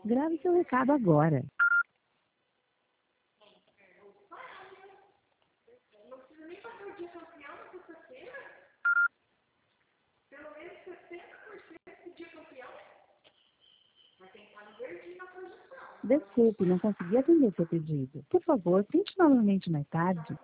Grave seu recado agora. Desculpe, não consegui atender seu pedido. Por favor, tente novamente mais tarde.